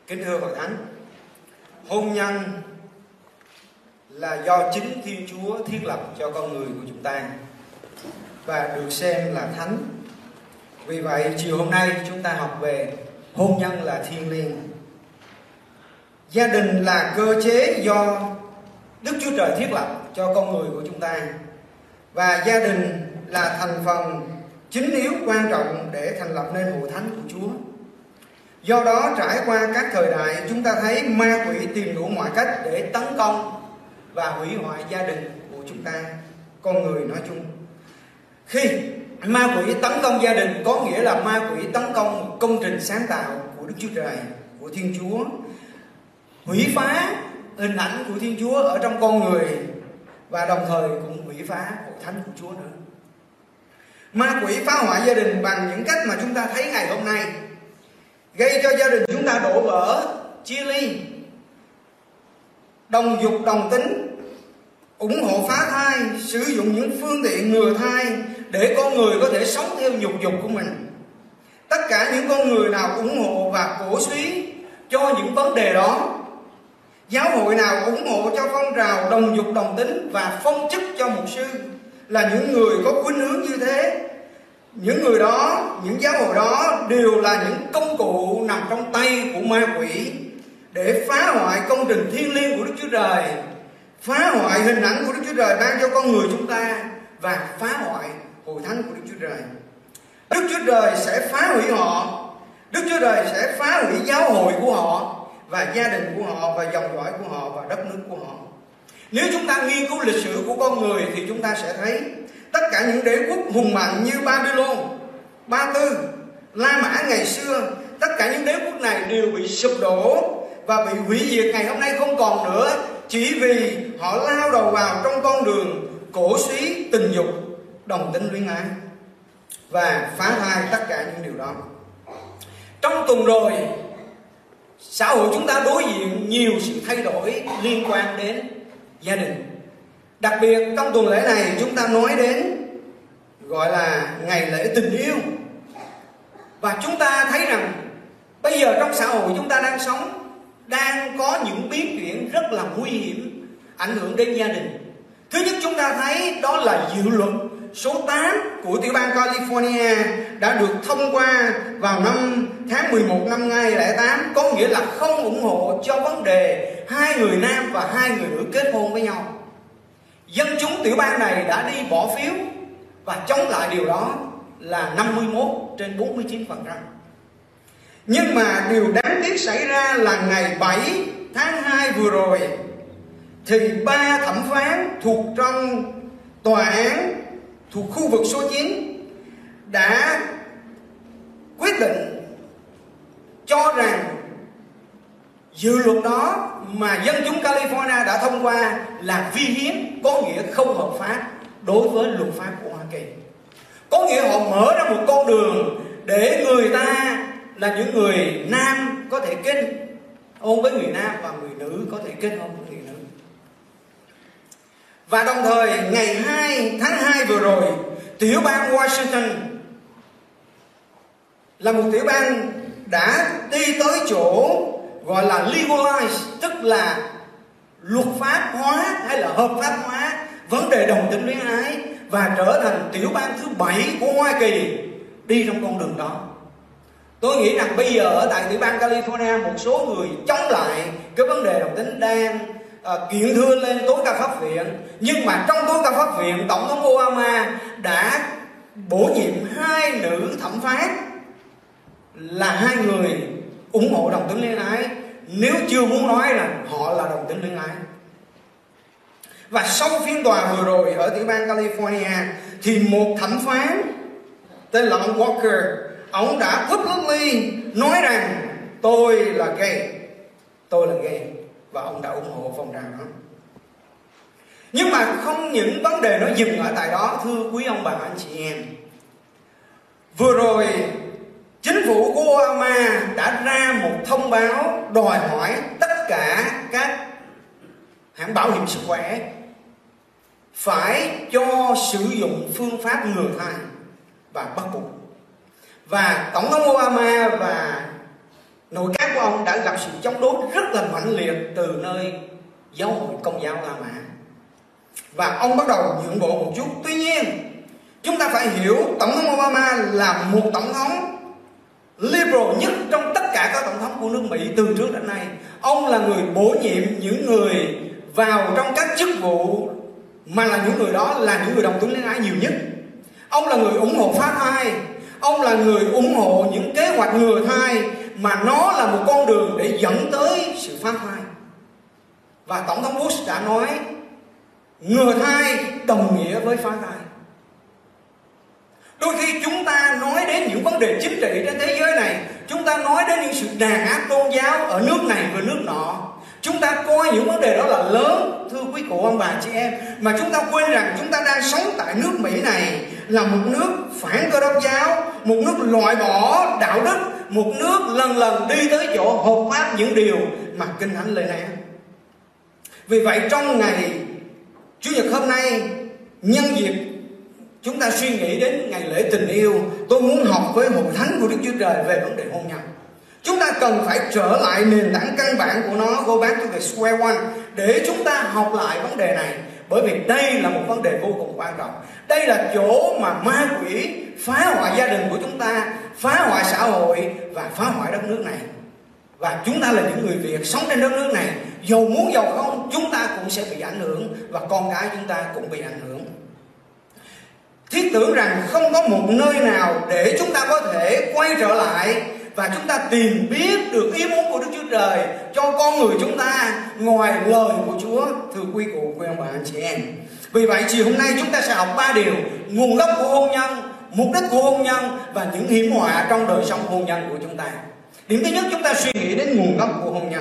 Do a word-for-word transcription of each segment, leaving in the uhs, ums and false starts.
Kính thưa Hội Thánh, hôn nhân là do chính Thiên Chúa thiết lập cho con người của chúng ta và được xem là thánh. Vì vậy chiều hôm nay chúng ta học về hôn nhân là thiêng liêng. Gia đình là cơ chế do Đức Chúa Trời thiết lập cho con người của chúng ta, và gia đình là thành phần chính yếu quan trọng để thành lập nên hội thánh của Chúa. Do đó trải qua các thời đại, chúng ta thấy ma quỷ tìm đủ mọi cách để tấn công và hủy hoại gia đình của chúng ta, con người nói chung. Khi ma quỷ tấn công gia đình có nghĩa là ma quỷ tấn công một công trình sáng tạo của Đức Chúa Trời, của Thiên Chúa, hủy phá hình ảnh của Thiên Chúa ở trong con người, và đồng thời cũng hủy phá hội thánh của Chúa nữa. Ma quỷ phá hoại gia đình bằng những cách mà chúng ta thấy ngày hôm nay, gây cho gia đình chúng ta đổ vỡ, chia ly, đồng dục đồng tính, ủng hộ phá thai, sử dụng những phương tiện ngừa thai để con người có thể sống theo nhục dục của mình. Tất cả những con người nào ủng hộ và cổ suý cho những vấn đề đó, giáo hội nào ủng hộ cho phong trào đồng dục đồng tính và phong chức cho mục sư, là những người có khuynh hướng như thế. Những người đó, những giáo hội đó đều là những công cụ nằm trong tay của ma quỷ để phá hoại công trình thiêng liêng của Đức Chúa Trời, phá hoại hình ảnh của Đức Chúa Trời ban cho con người chúng ta, và phá hoại hội thánh của Đức Chúa Trời. Đức Chúa Trời sẽ phá hủy họ, Đức Chúa Trời sẽ phá hủy giáo hội của họ và gia đình của họ và dòng dõi của họ và đất nước của họ. Nếu chúng ta nghiên cứu lịch sử của con người thì chúng ta sẽ thấy tất cả những đế quốc hùng mạnh như Babylon, Ba Tư, La Mã ngày xưa, tất cả những đế quốc này đều bị sụp đổ và bị hủy diệt, ngày hôm nay không còn nữa, chỉ vì họ lao đầu vào trong con đường cổ suý tình dục, đồng tính luyến ái và phá thai tất cả những điều đó. Trong tuần rồi, xã hội chúng ta đối diện nhiều sự thay đổi liên quan đến gia đình. Đặc biệt trong tuần lễ này chúng ta nói đến gọi là ngày lễ tình yêu. Và chúng ta thấy rằng bây giờ trong xã hội chúng ta đang sống đang có những biến chuyển rất là nguy hiểm ảnh hưởng đến gia đình. Thứ nhất, chúng ta thấy đó là dự luật số tám của tiểu bang California đã được thông qua vào năm tháng mười một năm hai nghìn không trăm lẻ tám, có nghĩa là không ủng hộ cho vấn đề hai người nam và hai người nữ kết hôn với nhau. Dân chúng tiểu bang này đã đi bỏ phiếu và chống lại điều đó là năm mươi mốt trên bốn mươi chín phần trăm. Nhưng mà điều đáng tiếc xảy ra là ngày bảy tháng hai vừa rồi thì ba thẩm phán thuộc trong tòa án thuộc khu vực số chín đã quyết định cho rằng dự luật đó mà dân chúng California đã thông qua là vi hiến, có nghĩa không hợp pháp đối với luật pháp của Hoa Kỳ. Có nghĩa họ mở ra một con đường để người ta là những người nam có thể kết hôn với người nam và người nữ có thể kết hôn với người nữ. Và đồng thời ngày hai tháng hai vừa rồi, tiểu bang Washington là một tiểu bang đã đi tới chỗ gọi là legalize, tức là luật pháp hóa hay là hợp pháp hóa vấn đề đồng tính luyến ái, và trở thành tiểu bang thứ bảy của Hoa Kỳ đi trong con đường đó. Tôi nghĩ rằng bây giờ ở tại tiểu bang California, một số người chống lại cái vấn đề đồng tính đang uh, kiện thưa lên tối cao pháp viện. Nhưng mà trong tối cao pháp viện, Tổng thống Obama đã bổ nhiệm hai nữ thẩm phán là hai người ủng hộ đồng tính luyến ái, nếu chưa muốn nói là họ là đồng tính luyến ái. Và sau phiên tòa vừa rồi ở tiểu bang California thì một thẩm phán tên là ông Walker, ông đã publicly nói rằng tôi là gay, tôi là gay, và ông đã ủng hộ phong trào đó. Nhưng mà không những vấn đề nó dừng ở tại đó, thưa quý ông bà anh chị em. Vừa rồi chính phủ của Obama đã ra một thông báo đòi hỏi tất cả các hãng bảo hiểm sức khỏe phải cho sử dụng phương pháp ngừa thai và bắt buộc. Và Tổng thống Obama và nội các của ông đã gặp sự chống đối rất là mạnh liệt từ nơi giáo hội Công giáo La Mã, và ông bắt đầu nhượng bộ một chút. Tuy nhiên chúng ta phải hiểu Tổng thống Obama là một tổng thống liberal nhất trong tất cả các tổng thống của nước Mỹ từ trước đến nay. Ông là người bổ nhiệm những người vào trong các chức vụ mà là những người đó là những người đồng tính恋ái nhiều nhất. Ông là người ủng hộ phá thai. Ông là người ủng hộ những kế hoạch ngừa thai mà nó là một con đường để dẫn tới sự phá thai. Và Tổng thống Bush đã nói ngừa thai đồng nghĩa với phá thai. Đôi khi chúng ta nói đến những vấn đề chính trị trên thế giới này, chúng ta nói đến những sự đàn áp tôn giáo ở nước này và nước nọ, chúng ta coi những vấn đề đó là lớn, thưa quý cụ ông bà chị em, mà chúng ta quên rằng chúng ta đang sống tại nước Mỹ này là một nước phản Cơ đốc giáo, một nước loại bỏ đạo đức, một nước lần lần đi tới chỗ hợp pháp những điều mà Kinh Thánh lên án. Vì vậy trong ngày Chủ nhật hôm nay, nhân dịp chúng ta suy nghĩ đến ngày lễ tình yêu, tôi muốn học với hội thánh của Đức Chúa Trời về vấn đề hôn nhân. Chúng ta cần phải trở lại nền tảng căn bản của nó, go back to the square one, để chúng ta học lại vấn đề này. Bởi vì đây là một vấn đề vô cùng quan trọng. Đây là chỗ mà ma quỷ phá hoại gia đình của chúng ta, phá hoại xã hội và phá hoại đất nước này. Và chúng ta là những người Việt sống trên đất nước này, dầu muốn dầu không, chúng ta cũng sẽ bị ảnh hưởng, và con cái chúng ta cũng bị ảnh hưởng. Thiết tưởng rằng không có một nơi nào để chúng ta có thể quay trở lại và chúng ta tìm biết được ý muốn của Đức Chúa Trời cho con người chúng ta ngoài lời của Chúa, thưa quý cụ, quý ông bà, anh chị em. Vì vậy chiều hôm nay chúng ta sẽ học ba điều: nguồn gốc của hôn nhân, mục đích của hôn nhân và những hiểm họa trong đời sống hôn nhân của chúng ta. Điểm thứ nhất, chúng ta suy nghĩ đến nguồn gốc của hôn nhân.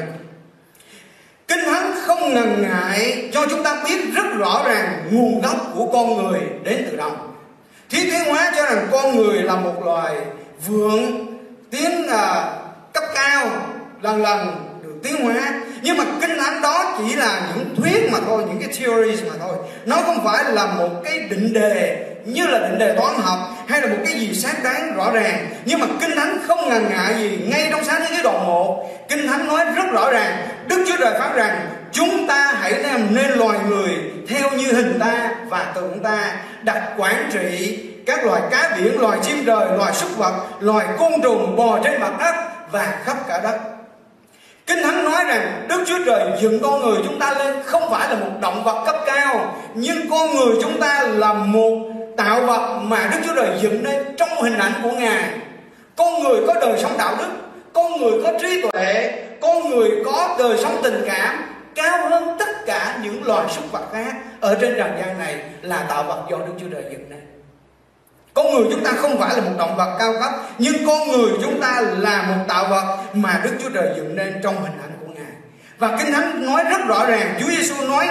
Kinh Thánh không ngần ngại cho chúng ta biết rất rõ ràng nguồn gốc của con người đến từ đâu. Thiết tiến hóa cho rằng con người là một loài vượn tiến uh, cấp cao, lần lần được tiến hóa. Nhưng mà Kinh Thánh đó chỉ là những thuyết mà thôi, những cái theories mà thôi. Nó không phải là một cái định đề như là định đề toán học hay là một cái gì xác đáng rõ ràng. Nhưng mà Kinh Thánh không ngần ngại gì. Ngay trong Sáng Thế Ký đoạn một, Kinh Thánh nói rất rõ ràng, Đức Chúa Trời phán rằng chúng ta hãy làm nên loài người theo như hình ta và tượng ta, đặt quản trị các loài cá biển, loài chim trời, loài súc vật, loài côn trùng bò trên mặt đất và khắp cả đất. Kinh Thánh nói rằng Đức Chúa Trời dựng con người chúng ta lên không phải là một động vật cấp cao, nhưng con người chúng ta là một tạo vật mà Đức Chúa Trời dựng nên trong hình ảnh của Ngài. Con người có đời sống đạo đức, con người có trí tuệ, con người có đời sống tình cảm cao hơn tất cả những loài súc vật khác ở trên trần gian này, là tạo vật do Đức Chúa Trời dựng nên. Con người chúng ta không phải là một động vật cao cấp, nhưng con người chúng ta là một tạo vật mà Đức Chúa Trời dựng nên trong hình ảnh của Ngài. Và Kinh Thánh nói rất rõ ràng, Chúa Giêsu nói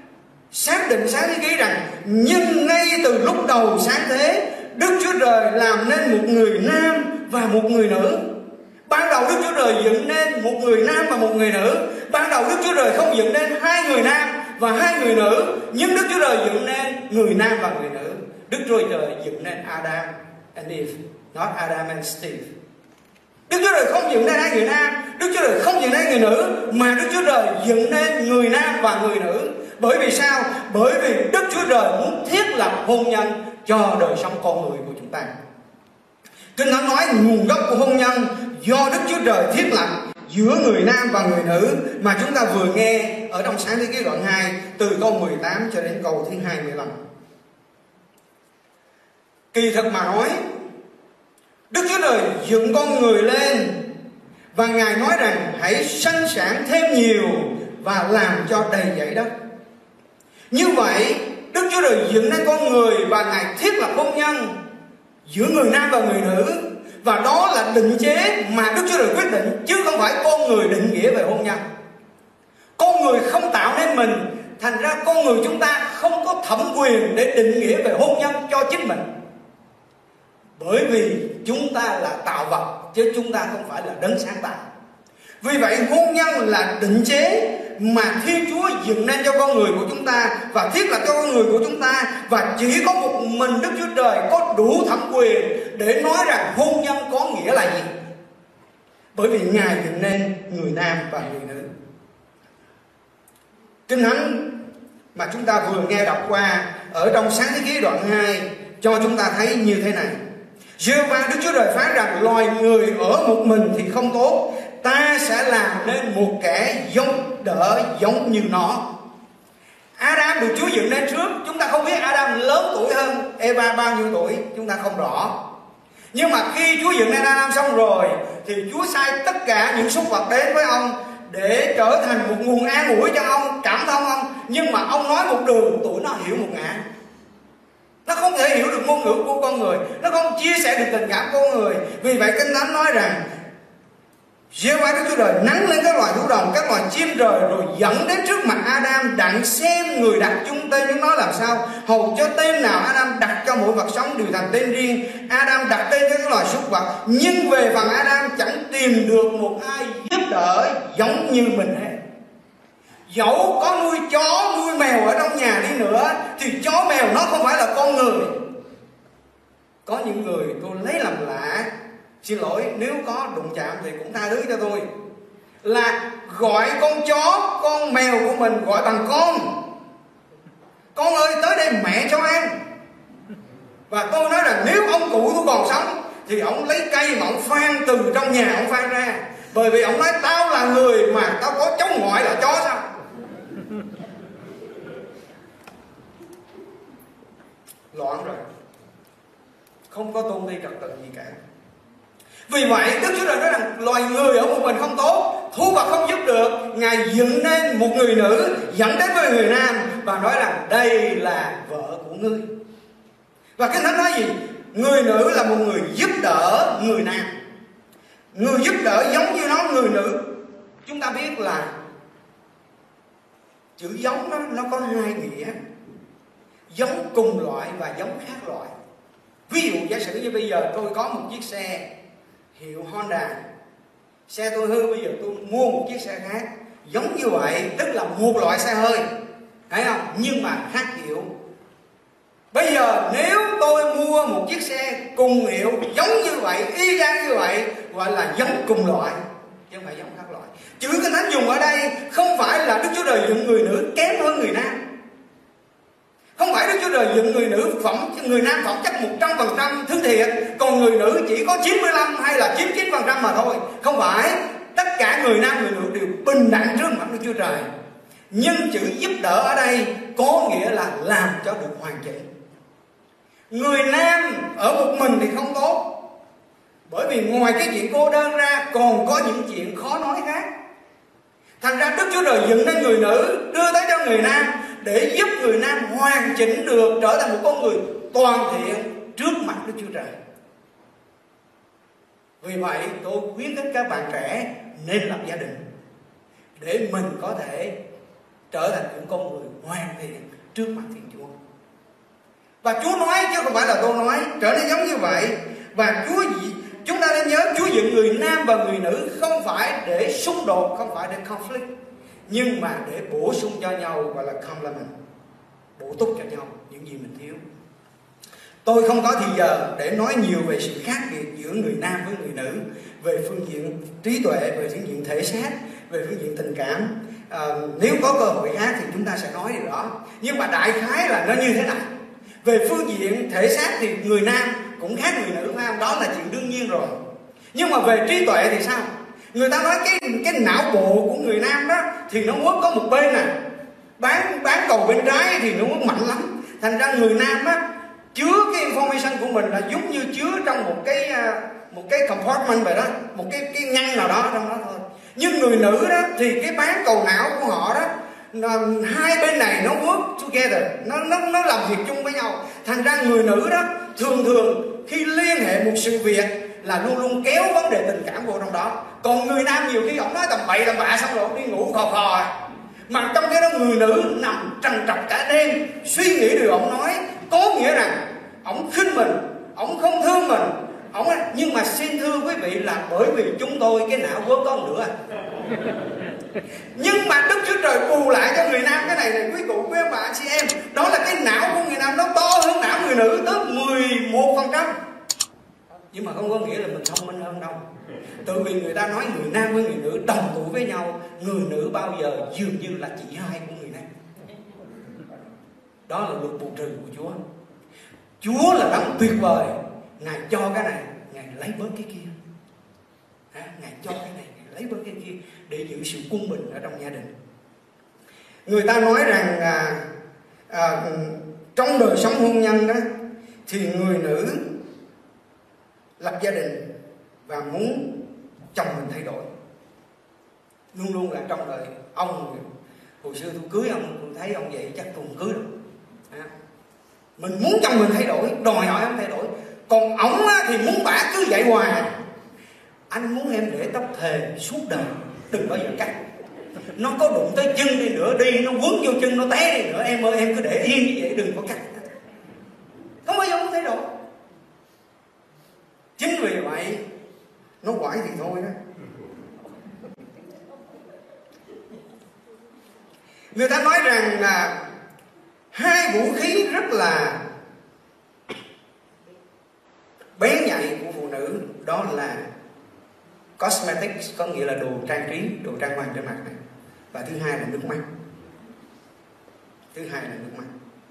xác định Sáng Thế Ký rằng nhưng ngay từ lúc đầu sáng thế, Đức Chúa Trời làm nên một người nam và một người nữ. Ban đầu Đức Chúa Trời dựng nên một người nam và một người nữ. Ban đầu Đức Chúa Trời không dựng nên hai người nam và hai người nữ, nhưng Đức Chúa Trời dựng nên người nam và người nữ. Đức Chúa Trời dựng nên Adam and Eve, not Adam and Steve. Đức Chúa Trời không dựng nên hai người nam, Đức Chúa Trời không dựng nên người nữ, mà Đức Chúa Trời dựng nên người nam và người nữ. Bởi vì sao? Bởi vì Đức Chúa Trời muốn thiết lập hôn nhân cho đời sống con người của chúng ta. Kinh Thánh nói nguồn gốc của hôn nhân do Đức Chúa Trời thiết lập giữa người nam và người nữ, mà chúng ta vừa nghe ở trong Sáng Thế Ký đoạn hai từ câu mười tám cho đến câu thứ hai mươi lăm. Kỳ thực mà nói, Đức Chúa Trời dựng con người lên và Ngài nói rằng hãy sanh sản thêm nhiều và làm cho đầy dẫy đất. Như vậy Đức Chúa Trời dựng nên con người và Ngài thiết lập hôn nhân giữa người nam và người nữ. Và đó là định chế mà Đức Chúa Trời quyết định, chứ không phải con người định nghĩa về hôn nhân. Con người không tạo nên mình, thành ra con người chúng ta không có thẩm quyền để định nghĩa về hôn nhân cho chính mình. Bởi vì chúng ta là tạo vật, chứ chúng ta không phải là đấng sáng tạo. Vì vậy hôn nhân là định chế mà Thiên Chúa dựng nên cho con người của chúng ta và thiết lập cho con người của chúng ta. Và chỉ có một mình Đức Chúa Trời có đủ thẩm quyền để nói rằng hôn nhân có nghĩa là gì. bởi vì Ngài dựng nên người nam và người nữ. Kinh Thánh mà chúng ta vừa nghe đọc qua ở trong Sáng Thế Ký đoạn hai cho chúng ta thấy như thế này: Giê-hô-va Đức Chúa Trời phán rằng loài người ở một mình thì không tốt, ta sẽ làm nên một kẻ giống đỡ giống như nó. Adam được Chúa dựng nên trước. Chúng ta không biết Adam lớn tuổi hơn Eva bao nhiêu tuổi, chúng ta không rõ. Nhưng mà khi Chúa dựng nên Adam xong rồi thì Chúa sai tất cả những súc vật đến với ông để trở thành một nguồn an ủi cho ông, cảm thông ông. Nhưng mà ông nói một đường, tụi nó hiểu một ngã. Nó không thể hiểu được ngôn ngữ của con người, nó không chia sẻ được tình cảm của con người. Vì vậy Kinh Thánh nói rằng Giê-hô-va Đức Chúa Trời nắng lên các loài thú đồng, các loài chim trời, rồi dẫn đến trước mặt Adam, đặng xem người đặt chung tên với nó làm sao, hầu cho tên nào Adam đặt cho mỗi vật sống đều thành tên riêng. Adam đặt tên cho các loài súc vật, nhưng về phần Adam chẳng tìm được một ai giúp đỡ giống như mình hết. Dẫu có nuôi chó nuôi mèo ở trong nhà đi nữa thì chó mèo nó không phải là con người. Có những người tôi lấy làm lạ, xin lỗi nếu có đụng chạm thì cũng tha thứ cho tôi, là gọi con chó con mèo của mình gọi bằng con. Con ơi tới đây mẹ cho ăn. Và tôi nói là nếu ông cụ tôi còn sống thì ông lấy cây mà ông phan từ trong nhà ông phan ra. Bởi vì ông nói tao là người mà tao có cháu ngoại là chó sao. Loạn rồi, không có tôn ti trật tự gì cả. Vì vậy Đức Chúa Trời nói rằng loài người ở một mình không tốt, thú vật không giúp được. Ngài dựng nên một người nữ dẫn đến với người nam và nói rằng đây là vợ của ngươi. Và Kinh Thánh nói gì? Người nữ là một người giúp đỡ người nam. Người giúp đỡ giống như nó, người nữ. Chúng ta biết là chữ giống đó, nó có hai nghĩa: giống cùng loại và giống khác loại. Ví dụ giả sử như bây giờ tôi có một chiếc xe hiệu Honda, xe tôi hư, bây giờ tôi mua một chiếc xe khác giống như vậy, tức là một loại xe hơi, thấy không? Nhưng mà khác hiệu. Bây giờ nếu tôi mua một chiếc xe cùng hiệu giống như vậy, y chang như vậy, gọi là giống cùng loại, chứ không phải giống khác loại. Chữ Kinh Thánh dùng ở đây không phải là Đức Chúa Trời dựng người nữ kém hơn người nam. Không phải Đức Chúa Trời dựng người nữ phẩm người nam phẩm chất một trăm phần trăm thứ thiệt, còn người nữ chỉ có chín mươi lăm hay là chín mươi chín phần trăm mà thôi. Không phải, tất cả người nam người nữ đều bình đẳng trước mặt Đức Chúa Trời. Nhưng chữ giúp đỡ ở đây có nghĩa là làm cho được hoàn chỉnh. Người nam ở một mình thì không tốt, bởi vì ngoài cái chuyện cô đơn ra còn có những chuyện khó nói khác. Thành ra Đức Chúa Trời dựng nên người nữ đưa tới cho người nam để giúp người nam hoàn chỉnh được, trở thành một con người toàn thiện trước mặt Đức Chúa Trời. Vì vậy tôi khuyến khích các bạn trẻ nên lập gia đình để mình có thể trở thành những con người hoàn thiện trước mặt Thiên Chúa. Và Chúa nói chứ không phải là tôi nói, trở nên giống như vậy. Và Chúa chúng ta nên nhớ Chúa dựng người nam và người nữ không phải để xung đột, không phải để conflict, nhưng mà để bổ sung cho nhau, gọi là complement, bổ túc cho nhau những gì mình thiếu. Tôi không có thì giờ để nói nhiều về sự khác biệt giữa người nam với người nữ, về phương diện trí tuệ, về phương diện thể xác, về phương diện tình cảm. À, nếu có cơ hội khác thì chúng ta sẽ nói điều đó. Nhưng mà đại khái là nó như thế này: về phương diện thể xác thì người nam cũng khác người nữ, phải không? Đó là chuyện đương nhiên rồi. Nhưng mà về trí tuệ thì sao? Người ta nói cái cái não bộ của người nam đó thì nó muốn có một bên nè, bán bán cầu bên trái thì nó muốn mạnh lắm. Thành ra người nam á chứa cái information của mình là giống như chứa trong một cái một cái compartment vậy đó, một cái cái ngăn nào đó trong đó thôi. Nhưng người nữ đó thì cái bán cầu não của họ đó, hai bên này nó work together, nó nó nó làm việc chung với nhau. Thành ra người nữ đó thường thường khi liên hệ một sự việc là luôn luôn kéo vấn đề tình cảm vô trong đó. Còn người nam nhiều khi ông nói tầm bậy tầm bạ xong rồi ông đi ngủ khò khò, mà trong cái đó người nữ nằm trằn trọc cả đêm suy nghĩ điều ông nói. Có nghĩa rằng ông khinh mình, ông không thương mình, ông. Nhưng mà xin thưa quý vị là bởi vì chúng tôi cái não vớt có nữa. Nhưng mà Đức Chúa Trời bù lại cho người nam cái này này quý cụ, quý ông bà, anh chị em, đó là cái não của người nam nó to hơn não người nữ tới mười một phần trăm. Nhưng mà không có nghĩa là mình thông minh hơn đâu. Tự vì người ta nói người nam với người nữ đồng tuổi với nhau, người nữ bao giờ dường như là chị hai của người nam. Đó là luật bù trừ của Chúa. Chúa là đấng tuyệt vời, Ngài cho cái này, Ngài lấy bớt cái kia. À, Ngài cho cái này, Ngài lấy bớt cái kia để giữ sự quân bình ở trong gia đình. Người ta nói rằng à, à, trong đời sống hôn nhân đó thì người nữ lập gia đình và muốn chồng mình thay đổi. Luôn luôn là trong đời ông, hồi xưa tôi cưới ông, tôi thấy ông vậy chắc tôi không cưới đâu. À, mình muốn chồng mình thay đổi, đòi hỏi ông thay đổi. Còn ổng thì muốn bả cứ vậy hoài. Anh muốn em để tóc thề suốt đời, đừng bao giờ cắt. Nó có đụng tới chân đi nữa đi, nó quấn vô chân nó té đi nữa, em ơi em cứ để yên như vậy, đừng có cắt. Không bao giờ muốn thay đổi. Chính vì vậy nó quải thì thôi đó. Người ta nói rằng là hai vũ khí rất là bén nhạy của phụ nữ, đó là cosmetics, có nghĩa là đồ trang trí, đồ trang hoàng trên mặt này. Và thứ hai là nước mắt. Thứ hai là nước mắt.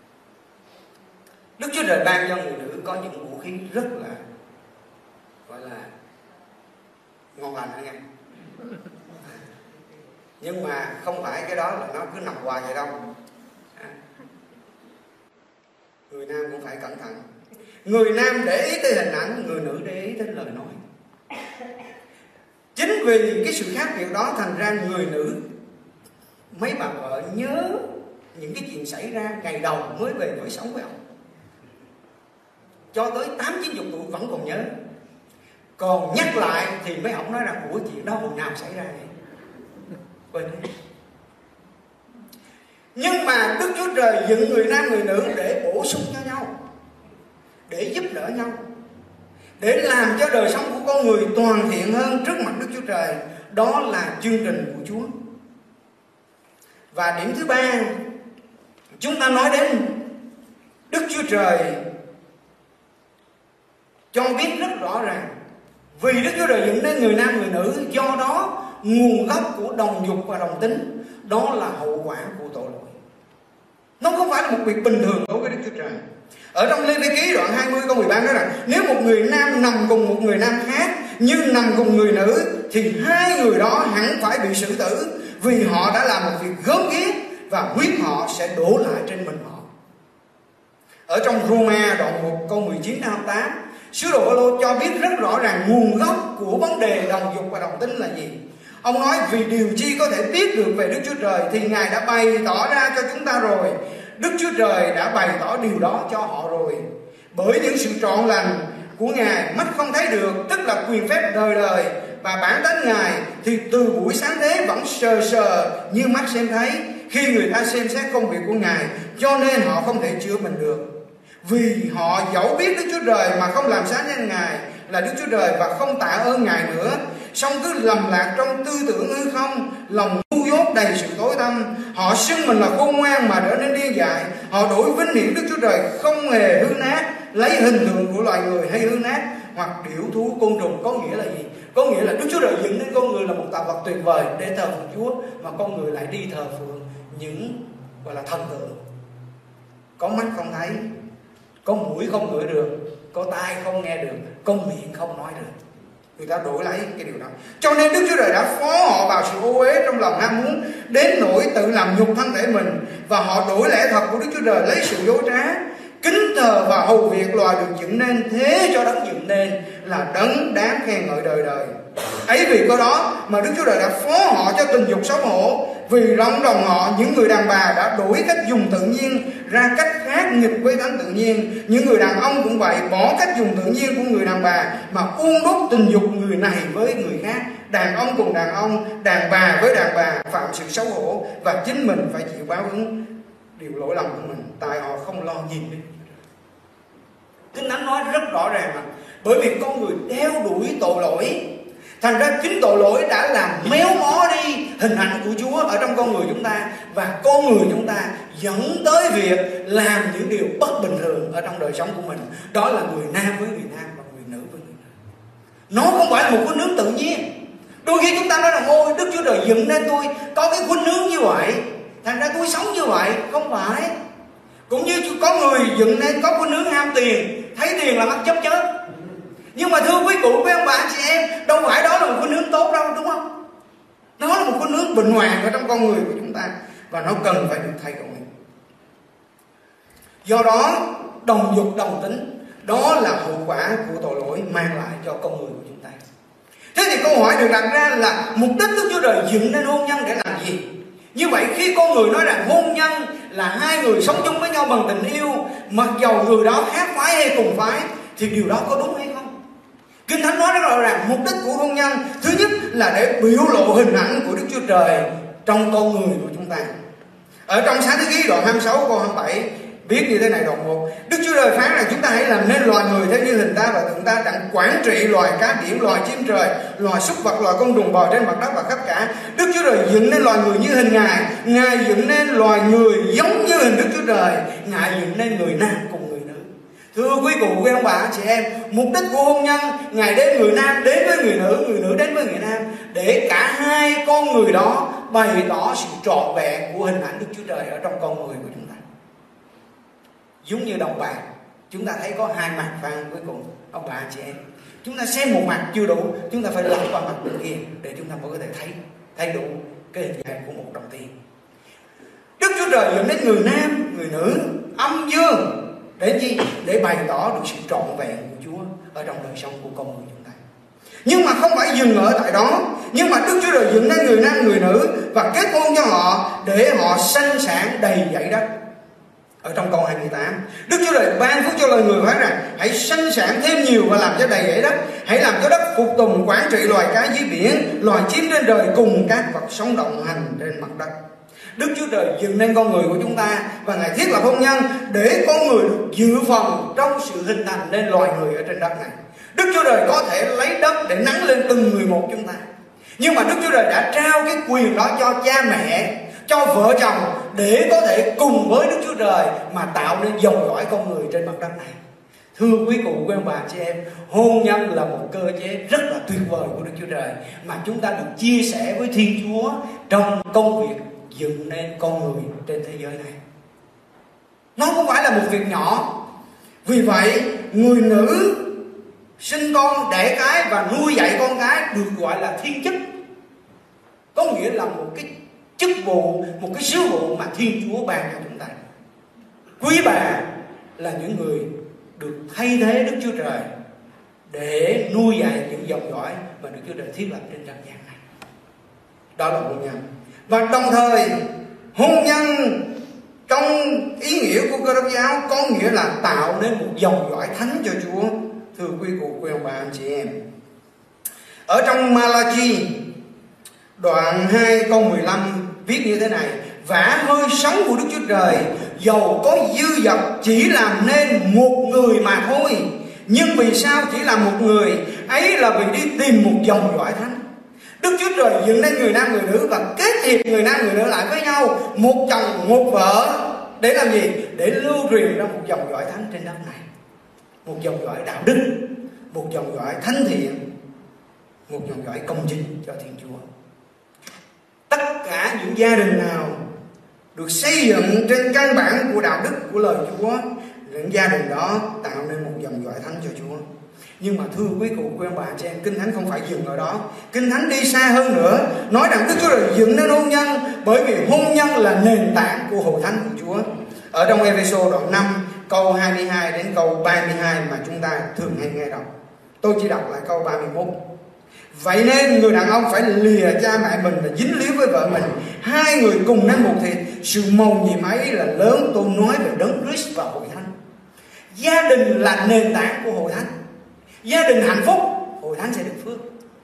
Đức Chúa Trời ban cho người nữ có những vũ khí rất là gọi là ngon lành anh em. Nhưng mà không phải cái đó là nó cứ nằm hoài vậy đâu. Người nam cũng phải cẩn thận. Người nam để ý tới hình ảnh, người nữ để ý tới lời nói. Chính vì cái sự khác biệt đó thành ra người nữ, mấy bà vợ nhớ những cái chuyện xảy ra ngày đầu mới về nổi sống với ông, cho tới tám chín chục tuổi vẫn còn nhớ. Còn nhắc lại thì mấy ông nói rằng của chuyện đó hồi nào xảy ra vậy, quên đi. Nhưng mà Đức Chúa Trời dựng người nam người nữ để bổ sung cho nhau, để giúp đỡ nhau, để làm cho đời sống của con người toàn thiện hơn trước mặt Đức Chúa Trời. Đó là chương trình của Chúa. Và điểm thứ ba, chúng ta nói đến Đức Chúa Trời cho biết rất rõ ràng, vì Đức Chúa Trời dựng nên người nam người nữ, do đó nguồn gốc của đồng dục và đồng tính đó là hậu quả của tội lỗi. Nó không phải là một việc bình thường đối với Đức Chúa Trời. Ở trong Lê Vi Ký đoạn hai mươi câu mười ba nói rằng nếu một người nam nằm cùng một người nam khác nhưng nằm cùng người nữ thì hai người đó hẳn phải bị xử tử, vì họ đã làm một việc gớm ghiếc và huyết họ sẽ đổ lại trên mình họ. Ở trong Roma đoạn một câu mười chín đến hai mươi tám, sứ đồ Phaolô cho biết rất rõ ràng nguồn gốc của vấn đề đồng dục và đồng tính là gì. Ông nói vì điều chi có thể biết được về Đức Chúa Trời thì Ngài đã bày tỏ ra cho chúng ta rồi. Đức Chúa Trời đã bày tỏ điều đó cho họ rồi. Bởi những sự trọn lành của Ngài mắt không thấy được, tức là quyền phép đời đời, và bản tánh Ngài thì từ buổi sáng thế vẫn sờ sờ như mắt xem thấy khi người ta xem xét công việc của Ngài, cho nên họ không thể chữa mình được. Vì họ dẫu biết Đức Chúa Trời mà không làm sáng danh Ngài là Đức Chúa Trời và không tạ ơn Ngài nữa, song cứ lầm lạc trong tư tưởng hư không, lòng ngu dốt đầy sự tối tăm. Họ xưng mình là khôn ngoan mà trở nên điên dại. Họ đổi vinh hiển Đức Chúa Trời không hề hư nát, lấy hình tượng của loài người hay hư nát hoặc điểu thú côn trùng. Có nghĩa là gì? Có nghĩa là Đức Chúa Trời dựng nên con người là một tạo vật tuyệt vời để thờ phượng Chúa, mà con người lại đi thờ phượng những gọi là thần tượng. Có mắt không thấy, có mũi không ngửi được, có tai không nghe được, có miệng không nói được. Người ta đổi lấy cái điều đó. Cho nên Đức Chúa Trời đã phó họ vào sự ô uế trong lòng ham muốn, đến nỗi tự làm nhục thân thể mình. Và họ đổi lẽ thật của Đức Chúa Trời lấy sự dối trá, kính thờ và hầu việc loài được dựng nên, thế cho đấng dựng nên là đấng đáng khen ngợi đời đời. Ấy vì có đó mà Đức Chúa Trời đã phó họ cho tình dục xấu hổ, vì trong lòng họ những người đàn bà đã đổi cách dùng tự nhiên ra cách khác nghịch với tánh tự nhiên. Những người đàn ông cũng vậy, bỏ cách dùng tự nhiên của người đàn bà mà uốn đúc tình dục người này với người khác, đàn ông cùng đàn ông, đàn bà với đàn bà, phạm sự xấu hổ, và chính mình phải chịu báo ứng điều lỗi lầm của mình, tại họ không lo nhìn đến. Kinh Thánh nói rất rõ ràng mà, bởi vì con người đeo đuổi tội lỗi, thành ra chính tội lỗi đã làm méo mó đi hình ảnh của Chúa ở trong con người chúng ta, và con người chúng ta dẫn tới việc làm những điều bất bình thường ở trong đời sống của mình. Đó là người nam với người nam và người nữ với người nữ. Nó không phải là một khuynh hướng tự nhiên. Đôi khi chúng ta nói là ôi Đức Chúa Trời dựng nên tôi có cái khuynh hướng như vậy, thành ra tôi sống như vậy. Không phải. Cũng như có người dựng nên có khuynh hướng ham tiền, thấy tiền là mắt chớp chớp. Nhưng mà thưa quý cụ, quý ông bà, anh chị em, đâu phải đó là một khuynh hướng tốt đâu, đúng không? Nó là một khuynh hướng bệnh hoạn ở trong con người của chúng ta, và nó cần phải được thay đổi. Do đó đồng dục đồng tính, đó là hậu quả của tội lỗi mang lại cho con người của chúng ta. Thế thì câu hỏi được đặt ra là mục đích Đức Chúa Trời dựng nên hôn nhân để làm gì? Như vậy khi con người nói rằng hôn nhân là hai người sống chung với nhau bằng tình yêu, mặc dầu người đó khác phái hay cùng phái, thì điều đó có đúng hay không? Kinh Thánh nói rất rõ ràng mục đích của hôn nhân thứ nhất là để biểu lộ hình ảnh của Đức Chúa Trời trong con người của chúng ta. Ở trong Sáng Thế Ký đoạn hai mươi sáu câu hai mươi bảy viết như thế này: đoạn một, Đức Chúa Trời phán rằng chúng ta hãy làm nên loài người theo như hình ta và tượng ta, đặng quản trị loài cá biển, loài chim trời, loài súc vật, loài côn trùng bò trên mặt đất và khắp cả. Đức Chúa Trời dựng nên loài người như hình Ngài, Ngài dựng nên loài người giống như hình Đức Chúa Trời, Ngài dựng nên người nam cùng người nữ. Thưa quý cụ, quý ông bà, chị em, mục đích của hôn nhân, Ngài đến người nam đến với người nữ, người nữ đến với người nam, để cả hai con người đó bày tỏ sự trọn vẹn của hình ảnh Đức Chúa Trời ở trong con người của chúng ta. Giống như đồng bạc, chúng ta thấy có hai mặt và cuối cùng ông bà chị em, chúng ta xem một mặt chưa đủ, chúng ta phải lật qua mặt bên kia để chúng ta mới có thể thấy thấy đủ cái hình dạng của một đồng tiền. Đức Chúa Trời dựng đến người nam, người nữ, âm dương để chi? Để bày tỏ được sự trọn vẹn của Chúa ở trong đời sống của con người chúng ta. Nhưng mà không phải dừng ở tại đó, nhưng mà Đức Chúa Trời dựng nên người nam, người nữ và kết hôn cho họ để họ sanh sản đầy dẫy đất. Ở trong câu hai mươi tám, Đức Chúa Trời ban phước cho loài người phán rằng hãy sanh sản thêm nhiều và làm cho đầy dẫy đất, hãy làm cho đất phục tùng quản trị loài cá dưới biển, loài chim trên trời cùng các vật sống động hành trên mặt đất. Đức Chúa Trời dựng nên con người của chúng ta và Ngài thiết lập hôn nhân để con người được dự phần trong sự hình thành nên loài người ở trên đất này. Đức Chúa Trời có thể lấy đất để nắng lên từng người một chúng ta, nhưng mà Đức Chúa Trời đã trao cái quyền đó cho cha mẹ, cho vợ chồng để có thể cùng với Đức Chúa Trời mà tạo nên dòng dõi con người trên mặt đất này. Thưa quý cụ, quý ông bà, chị em, hôn nhân là một cơ chế rất là tuyệt vời của Đức Chúa Trời mà chúng ta được chia sẻ với Thiên Chúa trong công việc dựng nên con người trên thế giới này. Nó không phải là một việc nhỏ. Vì vậy người nữ sinh con, đẻ cái và nuôi dạy con cái được gọi là thiên chức, có nghĩa là một cái chức vụ, một cái sứ vụ mà Thiên Chúa ban cho chúng ta. Quý bà là những người được thay thế Đức Chúa Trời để nuôi dạy những dòng dõi mà Đức Chúa Trời thiết lập trên trần gian này. Đó là hôn nhân. Và đồng thời hôn nhân trong ý nghĩa của Cơ Đốc giáo có nghĩa là tạo nên một dòng dõi thánh cho Chúa. Thưa quý cụ, quý ông bà, anh chị em, ở trong Ma-la-chi đoạn hai câu mười lăm viết như thế này: vả hơi sống của Đức Chúa Trời dầu có dư dật chỉ làm nên một người mà thôi, nhưng vì sao chỉ làm một người ấy? Là vì đi tìm một dòng dõi thánh. Đức Chúa Trời dựng nên người nam người nữ và kết hiệp người nam người nữ lại với nhau, một chồng một vợ, để làm gì? Để lưu truyền ra một dòng dõi thánh trên đất này, một dòng dõi đạo đức, một dòng dõi thánh thiện, một dòng dõi công chính cho Thiên Chúa. Tất cả những gia đình nào được xây dựng trên căn bản của đạo đức của lời Chúa, những gia đình đó tạo nên một dòng dõi thánh cho Chúa. Nhưng mà thưa quý cụ, quý ông bà, chị em, Kinh Thánh không phải dừng ở đó. Kinh Thánh đi xa hơn nữa, nói rằng Đức Chúa Trời dựng nên hôn nhân bởi vì hôn nhân là nền tảng của hội thánh của Chúa. Ở trong Ê-phê-sô đoạn năm câu hai mươi hai đến câu ba mươi hai mà chúng ta thường hay nghe đọc, tôi chỉ đọc lại câu ba mươi mốt. Vậy nên người đàn ông phải lìa cha mẹ mình và dính líu với vợ mình, hai người cùng nên một thịt. Sự mầu nhiệm ấy là lớn, tôi nói về đấng Christ và hội thánh. Gia đình là nền tảng của hội thánh. Gia đình hạnh phúc, hội thánh sẽ được phước.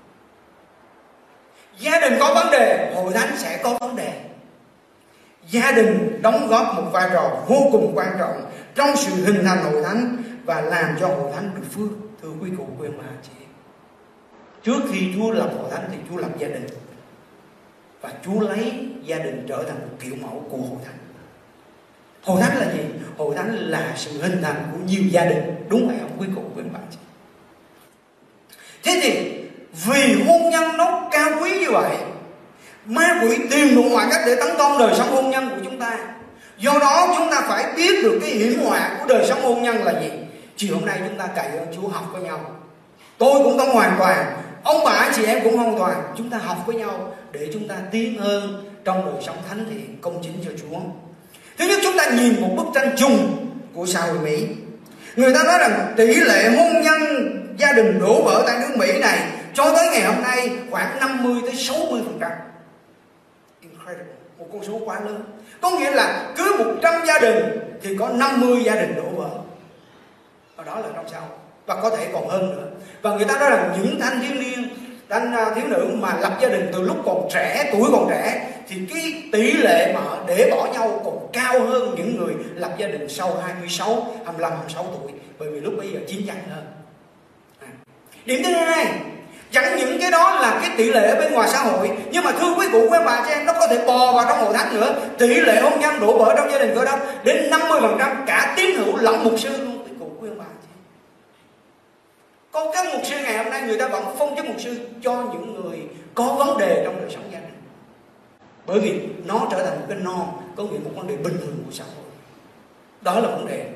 Gia đình có vấn đề, hội thánh sẽ có vấn đề. Gia đình đóng góp một vai trò vô cùng quan trọng trong sự hình thành hội thánh và làm cho hội thánh được phước. Thưa quý cụ, quý ông bà, chị, trước khi Chúa lập hội thánh thì Chúa lập gia đình, và Chúa lấy gia đình trở thành một kiểu mẫu của hội thánh. Hội thánh là gì? Hội thánh là sự hình thành của nhiều gia đình, đúng vậy không quý cụ, quý ông bà chị? Thế thì vì hôn nhân nó cao quý như vậy, ma quỷ tìm đủ mọi cách để tấn công đời sống hôn nhân của chúng ta. Do đó chúng ta phải biết được cái hiểm họa của đời sống hôn nhân là gì. Chiều hôm nay chúng ta cậy ơn Chúa học với nhau. Tôi cũng không hoàn toàn, ông bà anh chị em cũng không hoàn toàn. Chúng ta học với nhau để chúng ta tiến hơn trong đời sống thánh thiện công chính cho Chúa. Thứ nhất, chúng ta nhìn một bức tranh chung của xã hội Mỹ. Người ta nói rằng tỷ lệ hôn nhân gia đình đổ vỡ tại nước Mỹ này cho tới ngày hôm nay khoảng năm mươi tới sáu mươi phần trăm. Incredible, một con số quá lớn. Có nghĩa là cứ một trăm gia đình thì có năm mươi gia đình đổ vỡ. Và đó là trong xã hội, và có thể còn hơn nữa. Và người ta nói rằng những thanh thiếu niên, thanh thiếu nữ mà lập gia đình từ lúc còn trẻ, tuổi còn trẻ, thì cái tỷ lệ mà để bỏ nhau còn cao hơn những người lập gia đình sau hai mươi sáu, hai mươi lăm, hai mươi sáu tuổi. Bởi vì lúc bây giờ chiến tranh hơn. À. Điểm thứ hai, chẳng những cái đó là cái tỷ lệ ở bên ngoài xã hội, nhưng mà thưa quý cụ quý bà chị em, nó có thể bò vào trong hội thánh nữa. Tỷ lệ hôn nhân đổ vỡ trong gia đình cỡ đó đến năm mươi phần trăm, cả tín hữu lẫn mục sư luôn. Quý cụ quý bà chị em, có các mục sư ngày hôm nay người ta vẫn phong chức mục sư cho những người có vấn đề trong đời sống gia đình, bởi vì nó trở thành một cái no, có nghĩa một vấn đề bình thường của xã hội. Đó là vấn đề.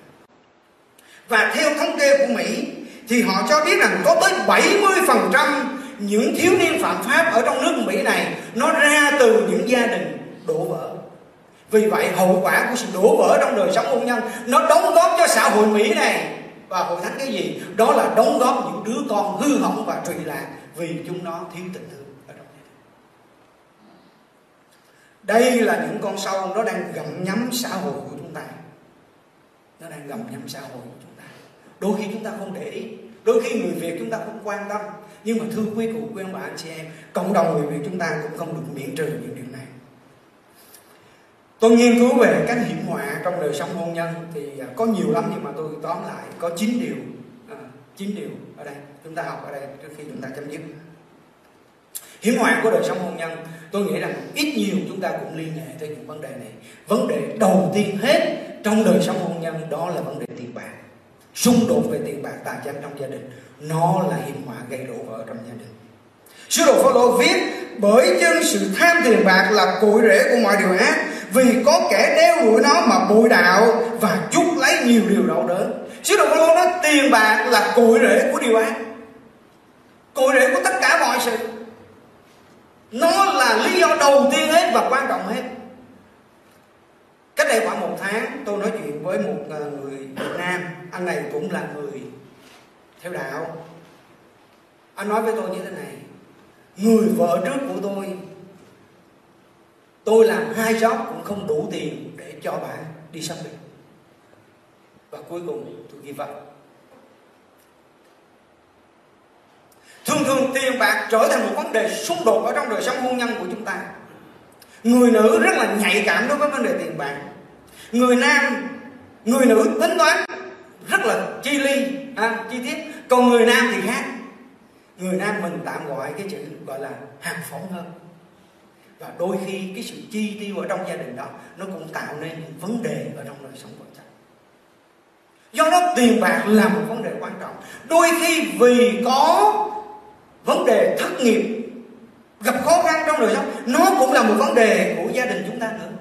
Và theo thống kê của Mỹ thì họ cho biết rằng có tới bảy mươi phần trăm những thiếu niên phạm pháp ở trong nước Mỹ này nó ra từ những gia đình đổ vỡ. Vì vậy hậu quả của sự đổ vỡ trong đời sống hôn nhân nó đóng góp cho xã hội Mỹ này và hội thánh cái gì? Đó là đóng góp những đứa con hư hỏng và trụy lạc vì chúng nó thiếu tình thương ở trong gia đình. Đây là những con sâu nó đang gặm nhấm xã hội của chúng ta. Nó đang gặm nhấm xã hội của chúng ta. Đôi khi chúng ta không để ý, đôi khi người Việt chúng ta không quan tâm, nhưng mà thưa quý cụ, quý ông bà anh chị em, cộng đồng người Việt chúng ta cũng không được miễn trừ những điều này. Tôi nghiên cứu về các hiểm họa trong đời sống hôn nhân thì có nhiều lắm, nhưng mà tôi tóm lại có chín điều, à, chín điều ở đây chúng ta học ở đây trước khi chúng ta chấm dứt. Hiểm họa của đời sống hôn nhân, tôi nghĩ rằng ít nhiều chúng ta cũng liên hệ tới những vấn đề này. Vấn đề đầu tiên hết trong đời sống hôn nhân đó là vấn đề tiền bạc. Xung đột về tiền bạc, tài chính trong gia đình, nó là hiểm họa gây đổ vỡ trong gia đình. Sứ đồ Phao-lô viết: bởi chân sự tham tiền bạc là cội rễ của mọi điều ác, vì có kẻ đeo đuổi nó mà bội đạo và chuốc lấy nhiều điều đau đớn. Sứ đồ Phao-lô nói tiền bạc là cội rễ của điều ác, cội rễ của tất cả mọi sự. Nó là lý do đầu tiên hết và quan trọng hết. Cách đây khoảng một tháng tôi nói chuyện với một người Việt Nam. Anh này cũng là người theo đạo. Anh nói với tôi như thế này: người vợ trước của tôi, tôi làm hai job cũng không đủ tiền để cho bà đi shopping, và cuối cùng tôi give up. Thường thường tiền bạc trở thành một vấn đề xung đột ở trong đời sống hôn nhân của chúng ta. Người nữ rất là nhạy cảm đối với vấn đề tiền bạc. Người nam, người nữ tính toán rất là chi ly, à, chi tiết. Còn người nam thì khác. Người nam mình tạm gọi cái chữ gọi là hào phóng hơn. Và đôi khi cái sự chi tiêu ở trong gia đình đó nó cũng tạo nên những vấn đề ở trong đời sống vợ chồng. Do đó tiền bạc là một vấn đề quan trọng. Đôi khi vì có vấn đề thất nghiệp, gặp khó khăn trong đời sống, nó cũng là một vấn đề của gia đình chúng ta nữa.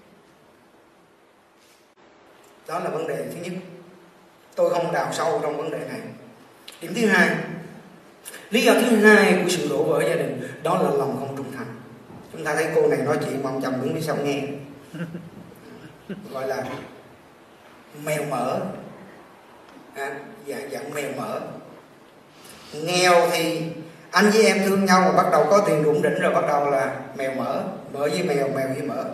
Đó là vấn đề thứ nhất. Tôi không đào sâu trong vấn đề này. Điểm thứ hai, lý do thứ hai của sự đổ vỡ gia đình đó là lòng không trung thành. Chúng ta thấy cô này nói chuyện mà ông chồng đứng phía sau nghe, gọi là mèo mỡ, à, dạng, dạng mèo mỡ. Nghèo thì anh với em thương nhau, mà bắt đầu có tiền đụng đỉnh rồi bắt đầu là mèo mỡ, mỡ với mèo, mèo với mỡ.